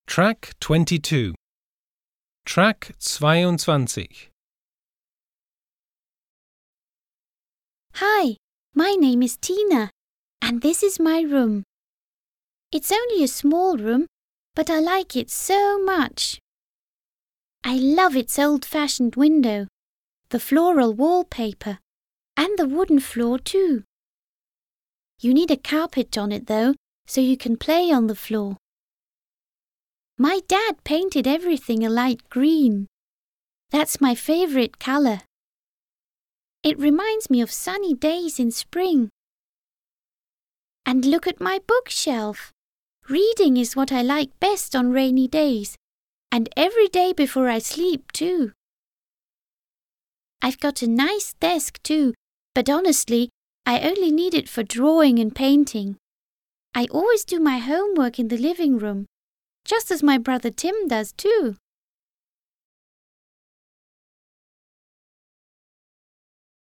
Track 22. Track 22. Hi, my name is Tina, and this is my room. It's only a small room, but I like it so much. I love its old-fashioned window, the floral wallpaper, and the wooden floor too. You need a carpet on it though, so you can play on the floor. My dad painted everything a light green. That's my favorite color. It reminds me of sunny days in spring. And look at my bookshelf. Reading is what I like best on rainy days, and every day before I sleep too. I've got a nice desk too, but honestly, I only need it for drawing and painting. I always do my homework in the living room, just as my brother Tim does too.